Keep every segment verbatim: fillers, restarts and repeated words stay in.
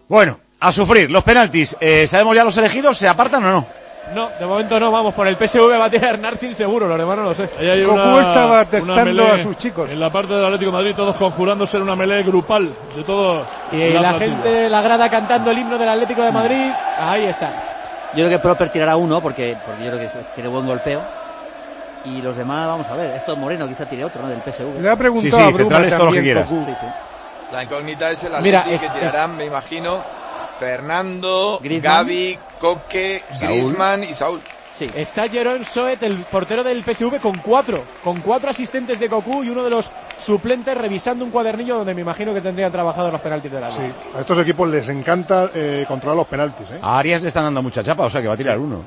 Bueno, a sufrir. Los penaltis. Eh, ¿Sabemos ya los elegidos? ¿Se apartan o no? No, de momento no, vamos, por el P S V va a tirar Narsin seguro, los demás no lo sé. Ahí hay Goku una, estaba testando una a sus chicos. En la parte del Atlético de Madrid, todos conjurándose en una melee grupal de todo. Y la, la gente, la grada cantando el himno del Atlético de Madrid, ahí está. Yo creo que Proper tirará uno, porque, porque yo creo que tiene buen golpeo. Y los demás, vamos a ver, esto Moreno quizá tire otro, ¿no? Del P S V. Le ha preguntado sí, sí, a Bruma centrales, todo lo que también, quieras. Goku. Sí, sí. La incógnita es el Mira, Atlético es- que tirarán, me imagino, Fernando, Griezmann. Gavi, Coque, Griezmann y Saúl. Sí. Está Jeroen Soet, el portero del P S V, con cuatro, con cuatro asistentes de Goku y uno de los suplentes revisando un cuadernillo donde me imagino que tendrían trabajado los penaltis de la liga. Sí, a estos equipos les encanta eh, controlar los penaltis, ¿eh? A Arias le están dando mucha chapa, o sea que va a tirar uno.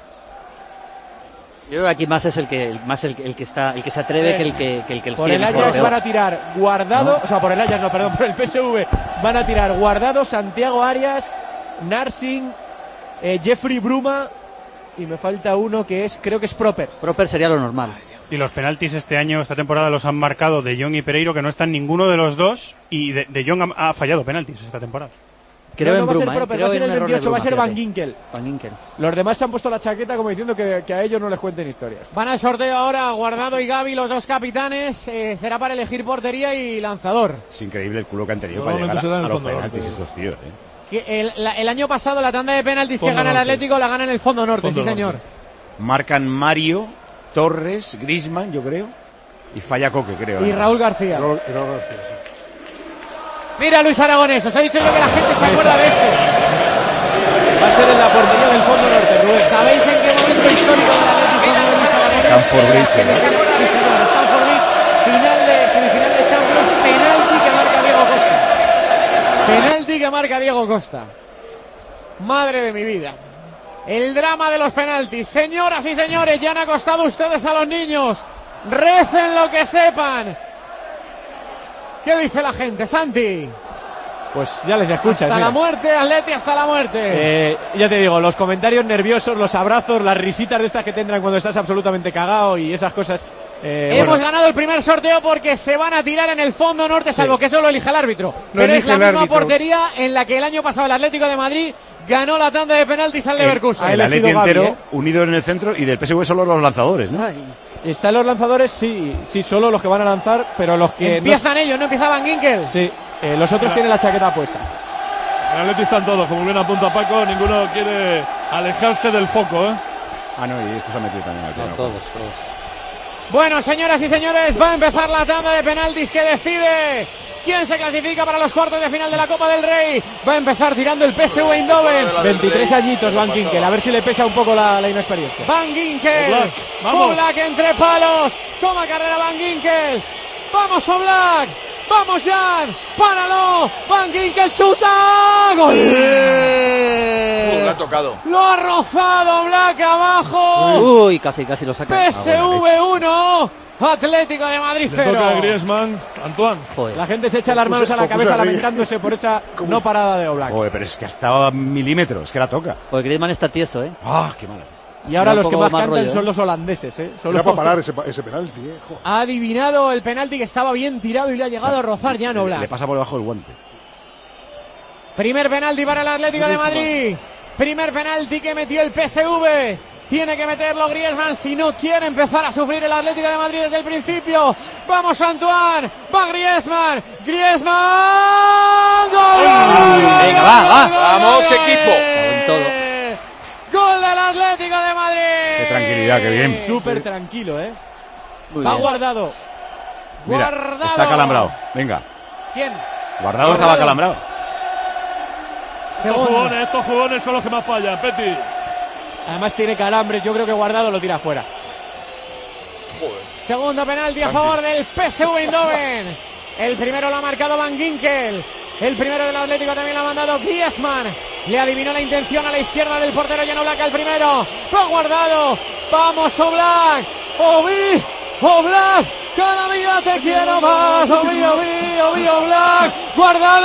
Yo creo que aquí más es el que el, más el, el que está el que se atreve Eh, que el que, que el que el Por el quiere, Ajax peor. van a tirar Guardado, ¿No? o sea, por el Ajax no, perdón, por el P S V van a tirar Guardado, Santiago Arias, Narsing, eh, Jeffrey Bruma y me falta uno que es, creo que es Proper. Proper sería lo normal. Y los penaltis este año, esta temporada, los han marcado De Jong y Pereiro, que no están ninguno de los dos, y De, de Jong ha, ha fallado penaltis esta temporada. Creo no, en no va a ser Bruma, ¿eh? Proper, Creo va a ser en el un error de veintiocho, va a Bruma, ser Van fíjate. Ginkel. Van Ginkel. Los demás se han puesto la chaqueta como diciendo que, que a ellos no les cuenten historias. Van al sorteo ahora Guardado y Gavi, los dos capitanes. Eh, será para elegir portería y lanzador. Es increíble el culo que han tenido Normalmente para se da llegar en a, el a los fondo penaltis norte. estos tíos, ¿eh? Que el, la- el año pasado la tanda de penaltis Fondo que gana el norte. Atlético la gana en el fondo norte, Fondo sí señor. norte. Marcan Mario, Torres, Griezmann, yo creo, y falla Coque, creo. Y ¿eh? Raúl García. Raúl- Raúl García, sí. Mira Luis Aragonés, os he dicho yo que la gente se acuerda de este. Va a ser en la portería del fondo norte, Rubén. ¿Sabéis en qué momento histórico del Atlético de Luis Aragonés? Stamford En la Bridge, semifinal- Sí señor, Stamford Bridge, final de semifinal de Champions, penalti que marca Diego Costa. Penalti que marca Diego Costa. Madre de mi vida. El drama de los penaltis. Señoras y señores, ya han acostado ustedes a los niños. Recen lo que sepan. ¿Qué dice la gente, Santi? Pues ya les escuchas. Hasta mira. la muerte, Atleti, hasta la muerte. Eh, ya te digo, los comentarios nerviosos, los abrazos, las risitas de estas que tendrán cuando estás absolutamente cagado y esas cosas. eh, Hemos bueno, ganado el primer sorteo porque se van a tirar en el fondo norte, salvo que eso lo elige el árbitro. Lo Pero es elige la el misma árbitro. portería en la que el año pasado el Atlético de Madrid ganó la tanda de penaltis al Leverkusen. ha El elegido Atleti Gavi, entero ¿eh? unido en el centro y del P S V solo los lanzadores, ¿no? Ay, están los lanzadores, sí, sí, solo los que van a lanzar, pero los que Empiezan ellos, no empieza Van Ginkel. no, sí, eh, los otros tienen la chaqueta puesta. En Atleti están todos, como bien apunta Paco, ninguno quiere alejarse del foco, ¿eh? Ah, no, y esto se ha metido también aquí. no, ¿no? todos, todos. Bueno, señoras y señores, va a empezar la tanda de penaltis que decide quién se clasifica para los cuartos de final de la Copa del Rey. Va a empezar tirando el P S V Eindhoven. veintitrés añitos Van Ginkel, a ver si le pesa un poco la, la inexperiencia. Van Ginkel. Oblak, vamos. Oblak entre palos. Toma carrera Van Ginkel. Vamos Oblak. Vamos Jan. Páralo. Van Ginkel chuta. Gol. Uh, lo ha tocado. Lo ha rozado Oblak abajo. Uy, casi, casi lo saca. P S V uno. Atlético de Madrid Le toca a cero. Griezmann, Antoine. Joder. La gente se echa las manos a la Goku se cabeza ríe. lamentándose por esa no parada de Oblak. Joder, pero es que ha estado a milímetros, que la toca. Pues Griezmann está tieso, ¿eh? ¡Ah, qué mala! Y ahora Da un los que poco más más cantan rollo, son ¿eh? los holandeses, ¿eh? Son Era los- para parar ese, ese penalti, ¿eh? Jo. Ha adivinado el penalti que estaba bien tirado y le ha llegado a rozar Jan Le, le Oblak. pasa por debajo el guante. Primer penalti para el Atlético de Madrid. Primer penalti que metió el P S V. Tiene que meterlo Griezmann si no quiere empezar a sufrir el Atlético de Madrid desde el principio. Vamos Antoine, va Griezmann, Griezmann, gol, gol, gol, gol, Venga, gol, va, gol, va. gol, Vamos, gol. equipo. Con todo. Gol del Atlético de Madrid. Qué tranquilidad, qué bien. Súper tranquilo, ¿eh? Muy Va bien. guardado. Mira, Guardado. está calambrado. Venga, ¿Quién? Guardado estaba calambrado. Estos Segundo. jugones, estos jugones son los que más fallan, Peti. Además tiene calambres, yo creo que guardado lo tira fuera. Segundo penalti a favor del P S V Eindhoven. El primero lo ha marcado Van Ginkel. El primero del Atlético también lo ha mandado Griezmann. Le adivinó la intención a la izquierda del portero Jan Oblak al primero. Lo ha guardado. Vamos Oblak. Obi. Oblak. Cada día te quiero más. Obi, Obi, Obi, Oblak.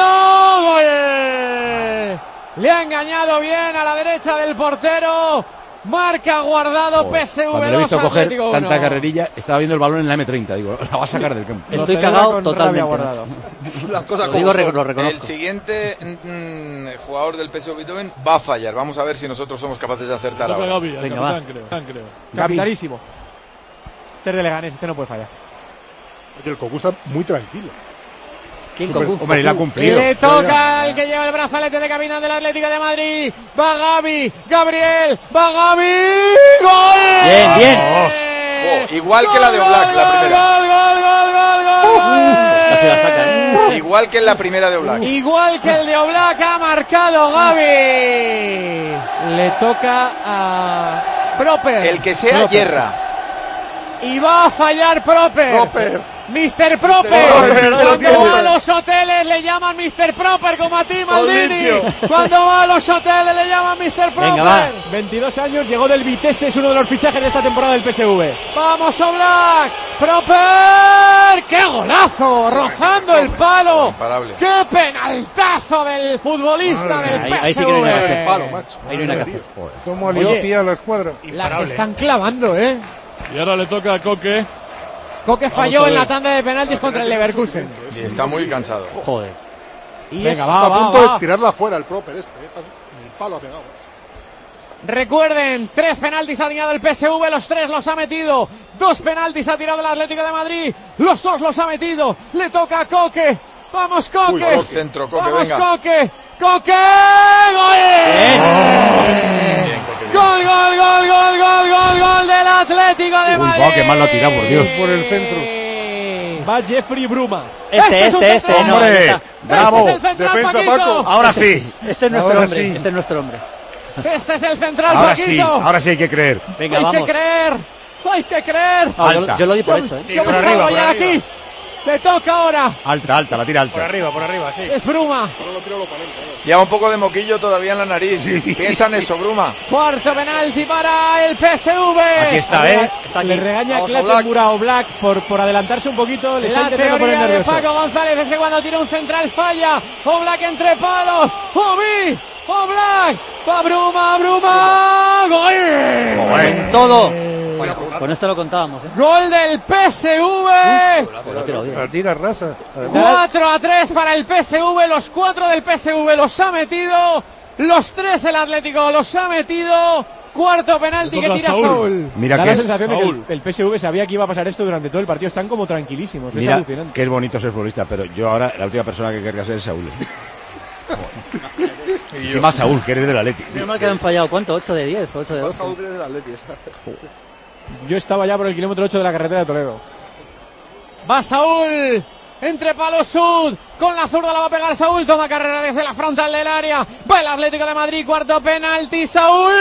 Guardado. Gol. Le ha engañado bien a la derecha del portero. Marca Guardado, P S V Cuando le he dos, visto coger Atlético uno. tanta carrerilla, estaba viendo el balón en la eme treinta. Digo, la va a sacar del campo. Estoy cagado totalmente. Guardado. Las cosas Lo como digo, son. lo reconozco. El siguiente mm, jugador del P S V Eindhoven va a fallar. Vamos a ver si nosotros somos capaces de acertar Toca ahora. Gavi, el Venga, capitán, va. creo. capitán, creo. Capitanísimo. Este es de Leganés, este no puede fallar. Oye, el Cocu está muy tranquilo. ¿Quién Super- Cocu? Hombre, y la ha cumplido. Le toca al que lleva el brazalete de capitán del Atlético de Madrid. Va Gavi, Gabriel, va Gavi. ¡Gol! Bien, bien. Oh, igual que la de Oblak, la Gol, primera. gol, gol, gol, gol, gol. Casi la saca, ¿eh? Igual que en la primera de Oblak. Igual que el de Oblak ha marcado Gavi. Le toca a Proper. El que sea, Proper, hierra. Y va a fallar Proper. Proper. mister Proper. Proper, lo Cuando tiene. va a los hoteles le llaman mister Proper, como a ti, Maldini. Cuando va a los hoteles le llaman mister Proper. Venga, va. veintidós años, llegó del Vitesse, es uno de los fichajes de esta temporada del P S V. Vamos, Oblak. Proper. ¡Qué golazo! Rozando el palo. Imparable. ¡Qué penaltazo del futbolista del Ahí- ahí sí que no hay nada que hacer. Palo, P S V! macho. Ahí no hay nada que hacer. ¿Cómo Oye, tía la escuadra? Las están clavando, ¿eh? Y ahora le toca a Coque. Coque falló en la tanda de penaltis contra el Leverkusen. Y está muy cansado. Joder. Y Venga, es- va, Está a va, punto va. de tirarla fuera el Proper este. ¿eh? El palo ha pegado. Recuerden, tres penaltis ha tirado el P S V, los tres los ha metido. Dos penaltis ha tirado el Atlético de Madrid, los dos los ha metido. Le toca a Coque. Vamos, Coque. Uy, gol, centro, Coque, Vamos, venga. Coque. Coque. Gol. Gol, gol, gol, gol, gol, gol, gol del Atlético de Uy, Madrid. va, qué mal lo ha tirado, por Dios. Por el centro. Va Jeffrey Bruma. Este Este, es un este, este. central. No, ¡Hombre! ya está. ¡Bravo! Este es el central, Defensa, Paquito. Paco. Ahora sí. Este es nuestro Ahora hombre. sí. Este es nuestro hombre. Este es el central, Ahora sí. Paquito. Ahora sí hay que creer. Venga, Hay vamos. que creer. Hay que creer. Ah, yo, Alta. yo lo di por hecho, ¿eh? Yo me por salgo arriba, ya por de aquí. Le toca ahora. Alta, alta, la tira Por alta. arriba, por arriba, sí. Es Bruma. Lleva un poco de moquillo todavía en la nariz. Piensa en eso, Bruma. Cuarto penalti para el P S V. Aquí está, ¿eh? Está aquí. Le regaña Vamos a Clattenburg a Oblak por, por adelantarse un poquito. Le está La intentando poner teoría de nervioso. Paco González es que cuando tira un central falla. Oblak entre palos. Obi. Oblak. Va Bruma, Bruma. Gol. En todo. Bueno, con esto lo contábamos, ¿eh? Gol del P S V. Lo tiro bien. La tira rasa. cuatro a tres para el P S V. Los cuatro del P S V los ha metido. Los tres el Atlético los ha metido. Cuarto penalti Le que toca tira a Saúl. Saúl. Mira Da que la es, sensación de que el, Saúl. el P S V sabía que iba a pasar esto durante todo el partido. Están como tranquilísimos. Es mira alucinante. que es bonito ser futbolista, pero yo ahora la última persona que querría ser es Saúl. Y más Saúl, que eres del Atleti. Menos mal que han fallado. ¿Cuánto? ¿ocho de diez? ¿ocho de doce? Yo estaba ya por el kilómetro ocho de la carretera de Toledo. Va Saúl. Entre palos Sud. Con la zurda la va a pegar Saúl. Toma carrera desde la frontal del área. Va el Atlético de Madrid. Cuarto penalti. Saúl.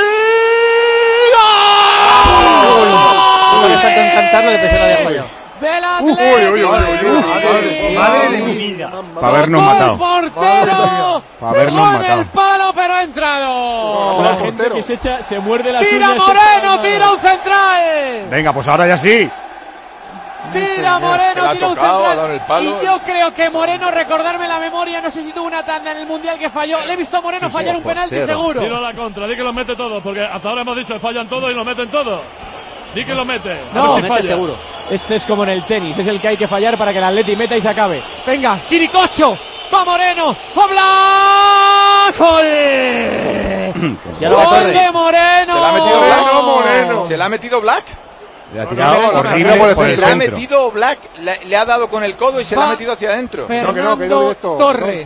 ¡Gol! Le falta encantarlo que pensé que lo había fallado. Del Atlético. Madre de mi vida. Para habernos Tocó matado. el portero. Pa' habernos Pegó en matado. el palo, pero ha entrado. La gente que se echa, se muerde las Tira uñas. Moreno, tira un central. Venga, pues ahora ya sí. Tira Que la Moreno, ha tira un tocado, ha dado central. en el palo. Y yo creo que Moreno, recordarme la memoria, no sé si tuvo una tanda en el Mundial que falló. Le he visto a Moreno fallar un penalti seguro. Tiro a la contra. Di que lo mete todo. Porque hasta ahora hemos dicho que fallan todo y lo meten todo. Di que lo mete. A No, ver si mete falla. seguro. Este es como en el tenis. Es el que hay que fallar para que el Atleti meta y se acabe. Venga, Quiricocho. Va Moreno. ¡Oblak! ¡Gol! Ya lo va ¡Gol Torres. de Moreno! ¿Se la ha metido Black? Moreno. ¿Se la ha metido Black? Le ha tirado no, no, horrible no, no, por no, el Se la ha centro. metido Black, le, le ha dado con el codo y se la Va. ha metido hacia adentro. Fernando No, que no, que ha ido directo. Torres.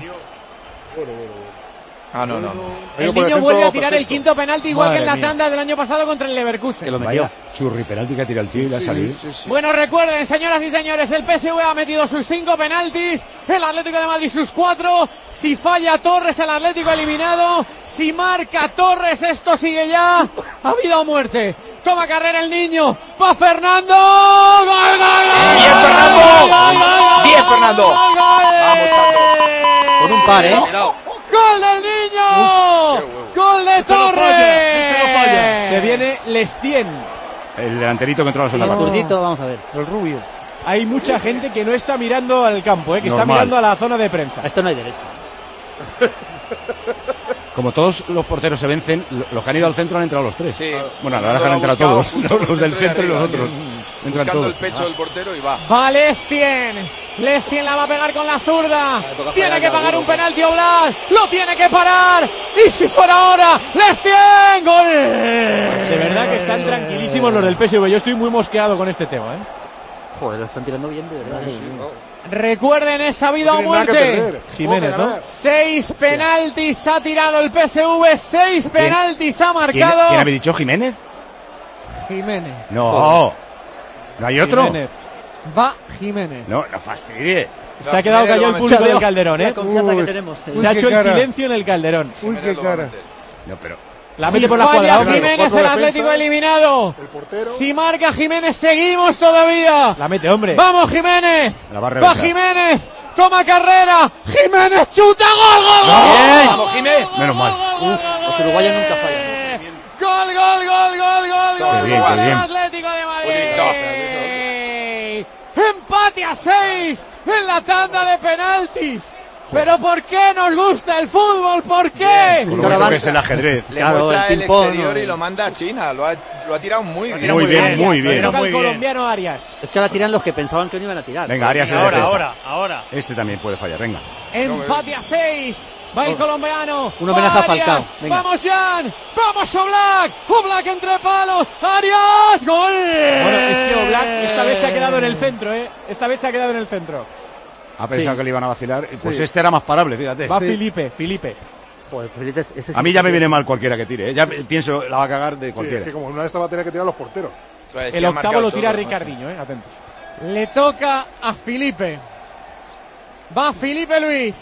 Ah, no, no. El Ido por niño centro, vuelve a tirar el perfecto. quinto penalti igual Madre que en la mía. tanda del año pasado contra el Leverkusen. Que lo metió. Vaya churri penalti que ha tirado el tío y le ha salido. Bueno, recuerden, señoras y señores, el P S V ha metido sus cinco penaltis, el Atlético de Madrid sus cuatro. Si falla Torres, el Atlético eliminado. Si marca Torres, esto sigue ya a vida o muerte. Toma carrera el niño. Va Fernando. ¡Gol, gol, gol! ¡Bien, gol, Fernando! gol, gol, gol, ¡Bien, gol, Fernando! gol, gol! Vamos, Chato. Con un par, ¿eh? ¡Gol del niño! ¡Gol de Este no falla, Torres! este no falla. Se viene Lestien. El delanterito que entró a la zona El baja. zurdito, vamos a ver. El rubio. Hay mucha gente que no está mirando al campo, ¿eh? Que está Normal. mirando a la zona de prensa. A esto no hay derecho. como todos los porteros se vencen, lo- los que han ido al centro han entrado los tres. Sí. Bueno, ahora Lo dejan ha entrar a buscado todos, justo por los del dentro de centro y los arriba. otros. Entran Buscando todos. el pecho del portero y va. Va Lestien. Lestien la va a pegar con la zurda. toca Tiene fallar que ya, pagar duro, un penalti Oblak. Lo tiene que parar. Y si fuera ahora, Lestien. Gol. De verdad que están tranquilísimos los del P S V. Yo estoy muy mosqueado con este tema, ¿eh? Joder, lo están tirando bien, de verdad. Recuerden esa vida No o tiene nada que muerte. perder. Jiménez, Todo que ¿no? ganar. Seis penaltis ha tirado el P S V. Seis penaltis ha ¿Quién, marcado. ¿Quién habéis dicho? ¿Jiménez? Jiménez. No. ¿No hay otro? Jiménez. Va Jiménez. No, no fastidie. Se ha quedado Jiménez callado lo el va a público meter. del Calderón, La ¿eh? confianza que Uy. tenemos. eh. Se ha qué hecho el cara. silencio en el Calderón. Uy, Jiménez qué lo va a cara. meter. No, pero. La Si mete por la falla cuadrada. Jiménez, Cuatro el defensas. Atlético eliminado. El portero. Si marca Jiménez, seguimos todavía. La mete, hombre. Vamos Jiménez. La va a Va reventar. Jiménez. Toma carrera. Jiménez chuta. Gol, gol, gol. Bien. Vamos, Jiménez. Menos mal. Los uruguayos nunca fallan. Gol, gol, gol, gol, gol, Qué gol. bien, gol qué del bien. Atlético de Bonito. Madrid. Empate a seis en la tanda de penaltis. Pero ¿por qué nos gusta el fútbol? ¿Por qué? Con lo bonito que es el ajedrez. Le Claro, muestra el el ping-pong, exterior ¿no? y lo manda a China. Lo ha, lo ha tirado muy bien. Muy bien, muy Le bien. toca Muy al bien. colombiano Arias. Es que ahora tiran los que pensaban que no iban a tirar. Venga, Arias en Ahora, defensa. ahora, ahora. Este también puede fallar, venga. Empate a seis. Va el colombiano. Un homenaje a Arias. Falcao. Venga. Vamos, Jan. Vamos, Oblak. Oblak entre palos. Arias. Gol. Bueno, es que Oblak esta vez se ha quedado en el centro, ¿eh? Esta vez se ha quedado en el centro. Ha pensado Sí. que le iban a vacilar. y Pues Sí. este era más parable, fíjate. Va Felipe, Felipe. Joder, Felipe, ese sí A mí que ya me tiene- viene mal cualquiera que tire. ¿eh? Ya pienso, la va a cagar de Sí, es cualquiera. que como una de estas va a tener que tirar los porteros. Pues es que El ha octavo marcado lo tira todo, Ricardinho, ¿eh? Atentos. Le toca a Felipe. Va Felipe Luis.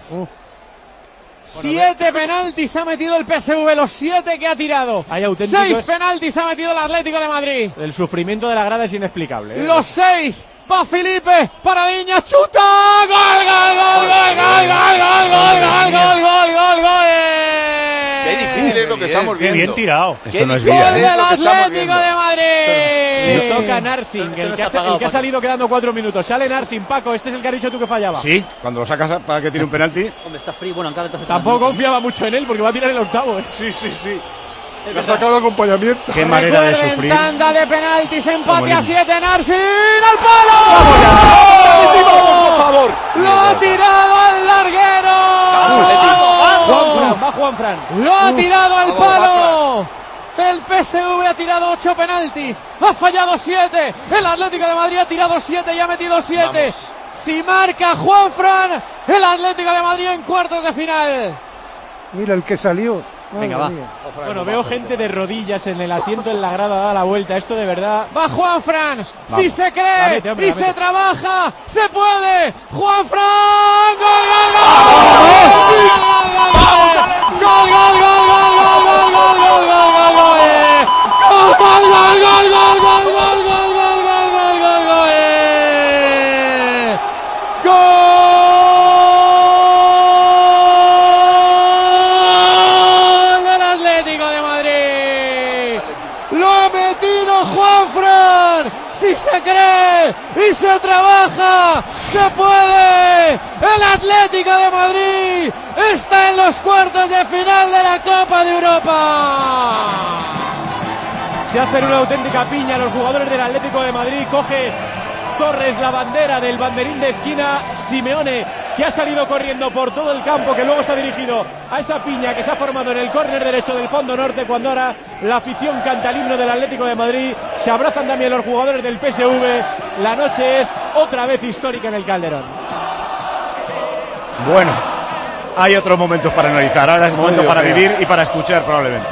Siete penaltis ha metido el P S V, los siete que ha tirado. Hay auténticos- Seis penaltis ha metido el Atlético de Madrid. El sufrimiento de la grada es inexplicable, ¿eh? Los seis. Va Felipe. Para Viña. Chuta. Gol, gol, gol, gol, gol, gol, gol, gol, gol, gol, gol, gol, gol. Qué difícil es lo que estamos Qué viendo. bien tirado. Esto no es Qué vida, Gol ¿eh? del Es lo que estamos Atlético viendo. de Madrid. Le toca a Narsing, Esto el no que, ha, está apagado, el que ha Paco. salido quedando cuatro minutos. Sale Narsing, Paco, este es el que has dicho tú que fallaba. Sí, cuando lo sacas para que tire un penalti. Hombre, está frío. Bueno, acá entonces. Tampoco confiaba mucho en él porque va a tirar el octavo, ¿eh? Sí, sí, sí. Le ha sacado acompañamiento. Qué manera de Recuerden, sufrir. tanda de penaltis, empate a Como siete, Narsing al palo. Por favor. Lo ha tirado al larguero. Juanfran, va Juanfran. Lo ha tirado al Vamos, palo. El P S V ha tirado ocho penaltis, ha fallado siete. El Atlético de Madrid ha tirado siete y ha metido siete. Si marca Juanfran, el Atlético de Madrid en cuartos de final. Mira el que salió. Madre Venga, va. mía. Bueno, veo gente de rodillas en el asiento en la grada, da la vuelta. Esto de verdad. Va Juanfran, si se La cree mete, hombre, y la se mete. trabaja, se puede. Juanfran, gol, gol, gol. Gol, gol, gol, gol, gol, gol, gol, gol, gol, gol, gol, gol, eh. Gol, gol, gol, gol, gol, gol, gol, gol, gol, gol, gol, gol, gol, eh. Gol del Atlético de Madrid. Lo ha metido Juanfran. Si se cree y se trabaja, se puede. El Atlético de Madrid está en los cuartos de final de la Copa de Europa. Se hacen una auténtica piña los jugadores del Atlético de Madrid. Coge Torres la bandera del banderín de esquina. Simeone, que ha salido corriendo por todo el campo, que luego se ha dirigido a esa piña que se ha formado en el córner derecho del fondo norte, cuando ahora la afición canta el himno del Atlético de Madrid. Se abrazan también los jugadores del P S V. La noche es otra vez histórica en el Calderón. Bueno, hay otros momentos para analizar. Ahora es momento Dios para mío. vivir y para escuchar probablemente.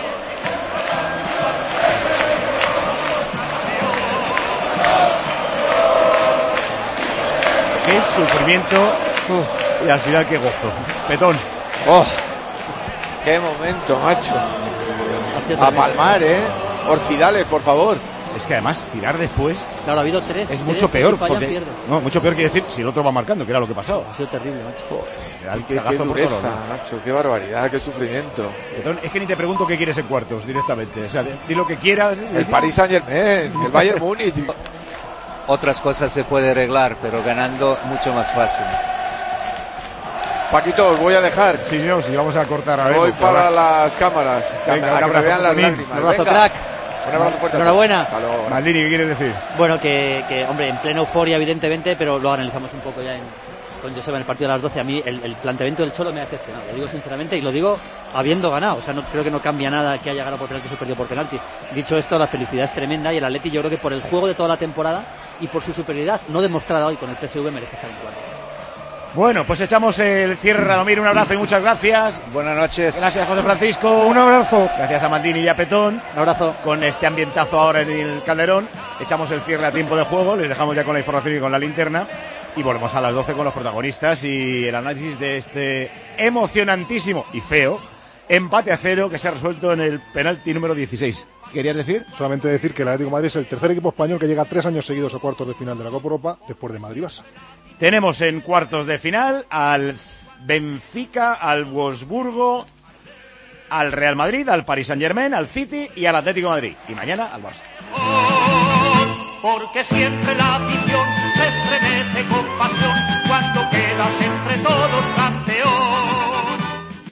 Qué sufrimiento y al final qué gozo. Petón. Oh, qué momento, macho. Ha sido A tremendo. palmar, ¿eh? Orfidales, por favor. Es que además tirar después Claro, ha habido tres. es tres mucho que peor. si fallan, Porque, pierdes. no, mucho peor quiere decir si el otro va marcando, que era lo que pasaba. Ha sido terrible, macho. Era el Qué, qué cagazo por dureza, todos lados. macho. Qué barbaridad, qué sufrimiento. Petón, es que ni te pregunto qué quieres en cuartos directamente. O sea, di lo que quieras. El Paris Saint Germain, el Bayern Múnich. Otras cosas se puede arreglar, pero ganando mucho más fácil. Paquito, os voy a dejar. Sí, no, sí, vamos a cortar a ver. Voy para las cámaras. Venga, a que me vean las lágrimas. Un abrazo, Venga. crack. Un abrazo fuerte. Enhorabuena. Maldini, ¿qué quieres decir? Bueno, que, que, hombre, en plena euforia, evidentemente, pero lo analizamos un poco ya en, con Joseba en el partido de las doce. A mí el, el planteamiento del Cholo me ha decepcionado, lo digo sinceramente, y lo digo habiendo ganado. O sea, no creo que no cambia nada que haya ganado por penalti o perdido por penalti. Dicho esto, la felicidad es tremenda y el Atleti, yo creo que por el juego de toda la temporada y por su superioridad no demostrada hoy con el P S V, merece estar en cuarto. Bueno, pues echamos el cierre, Radomir, un abrazo y muchas gracias. Buenas noches. Gracias, José Francisco. Un abrazo. Gracias a Maldini y a Petón. Un abrazo. Con este ambientazo ahora en el Calderón, echamos el cierre a tiempo de juego, les dejamos ya con la información y con la linterna y volvemos a las doce con los protagonistas y el análisis de este emocionantísimo y feo empate a cero que se ha resuelto en el penalti número dieciséis. ¿Querías decir? Solamente decir que el Atlético de Madrid es el tercer equipo español que llega tres años seguidos a cuartos de final de la Copa Europa después de Madrid-Barça. Tenemos en cuartos de final al Benfica, al Wolfsburgo, al Real Madrid, al Paris Saint-Germain, al City y al Atlético de Madrid. Y mañana al Barça. Porque siempre la afición se estremece con pasión cuando quedas entre todos campeón.